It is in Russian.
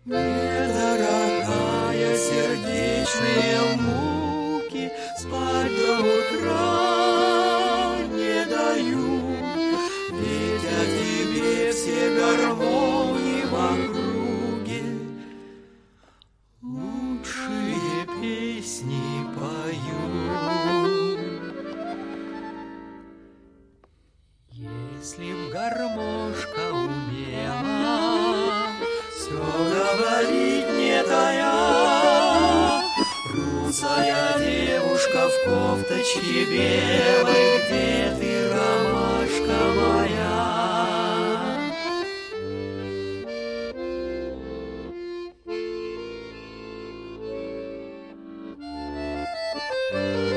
Недорогая, сердечные муки спать до утра не дают, ведь о тебе все гармонии в округе лучшие песни поют. Если б гармошка умела все говорить не тая, русая девушка в кофточке белой, где ты, ромашка моя?